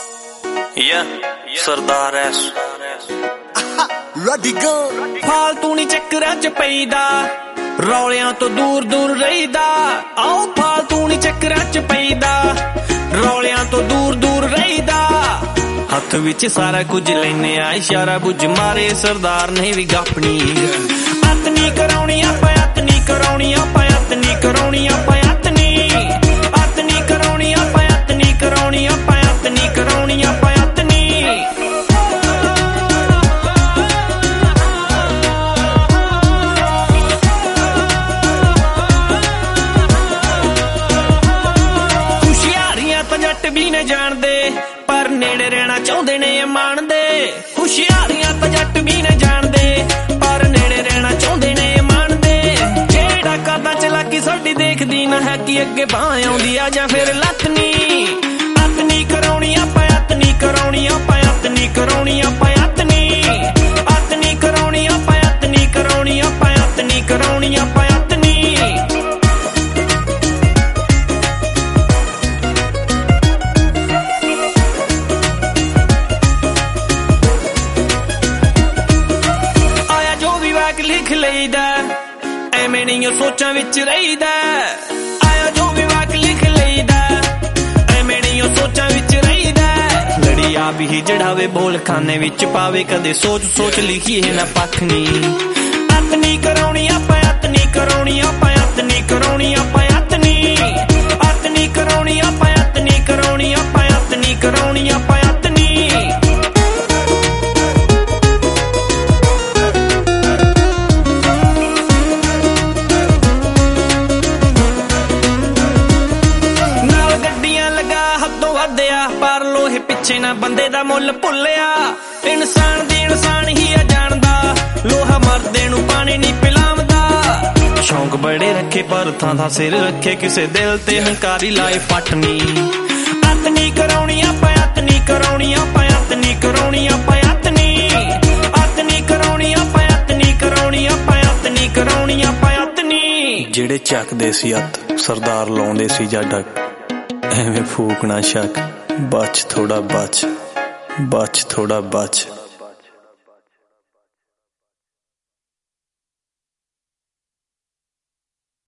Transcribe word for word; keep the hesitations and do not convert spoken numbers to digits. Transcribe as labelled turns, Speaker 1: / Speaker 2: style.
Speaker 1: सरदार ऐस
Speaker 2: फालतू नी चक्करां च पईदा, रौलियां तो दूर दूर रहीदा। आओ फालतू नी चक्करां च पईदा, रौलियां तो दूर दूर रहीदा। हथ विच सारा कुछ लैने आ, इशारा बुझ मारे सरदार ने भी गपनी। अत नी कराउणी आपां, अत नी कराउणी आपां, अत नी कराउणी आपां, अत नी अत नी कराउणी आपां, अत नी कराउणी आपां, अत नी कराउणी आपां, अत नी। ਹੁਸ਼ਿਆਰੀਆਂ ਤਾਂ ਜੱਟ ਵੀ ਨੇ ਜਾਣਦੇ, ਪਰ ਨੇੜੇ ਰਹਿਣਾ ਚਾਹੁੰਦੇ ਨੇ ਇਹ ਮੰਨਦੇ। ਹੁਸ਼ਿਆਰੀਆਂ ਤਾਂ ਜੱਟ ਵੀ ਨੇ ਜਾਣਦੇ, ਪਰ ਨੇੜੇ ਰਹਿਣਾ ਚਾਹੁੰਦੇ ਨੇ ਇਹ ਮੰਨਦੇ। ਜਿਹੜਾ ਕਰਦਾ ਚਲਾਕੀ ਸਾਡੀ ਦੇਖਦੀ ਨਾ ਹੈ ਕਿ ਅੱਗੇ ਬਾਹ ਆਉਂਦੀ ਆ ਜਾਂ ਫਿਰ ਲੱਤ ਨੀ। ਅੱਤ ਨੀ ਕਰਾਉਣੀ ਆਪਾਂ, ਅੱਤ ਨੀ ਕਰਾਉਣੀ ਆਪਾਂ, ਅੱਤ ਨੀ ਕਰਾਉਣੀ ਆਪਾਂ, ਅੱਤ ਨੀ ਅੱਤ ਨੀ ਕਰਾਉਣੀ ਆਪਾਂ, ਅੱਤ ਨੀ ਕਰਾਉਣੀ ਆਪਾਂ, ਅੱਤ ਨੀ ਕਰਾਉਣੀ ਆਪਾਂ, ਅੱਤ ਨੀ। लिख लईदा एवें नहीं सोचां विच रहीदा। आया जो भी वाक लिख लईदा, एवें नहीं सोचां विच रहीदा। लड़ी आप ही जड़ावे बोल खाने विच पावे, कदे सोच सोच लिखिए ना पख नी। अत नी कराउणी आपां, अत नी कराउणी आपां, अत नी कराउणी आपां, अत नी अत नी कराउणी आपां, अत नी कराउणी आपां, अत नी कराउणी आपां, अत नी। पर लोहे पिछे ना बंदे दा मुल भुलिया। इंसान दी इंसान ही आ जानदा, लोहा मरदे नू पानी नहीं पिलावदा। शौक बड़े रखे पर थां थां सिर रखे, किसे दिल ते हंकारी लाए पटनी। अत नी कराउणी आपां, अत नी कराउणी आपां, अत नी कराउणी आपां, अत नी अत नी कराउणी आपां, अत नी कराउणी आपां, अत नी कराउणी आपां, अत नी।
Speaker 1: जेड़े चकदे सी अत सरदार लाउंदे सी जाडक, एवें फूकना शक। बच थोड़ा बच, बच थोड़ा बच।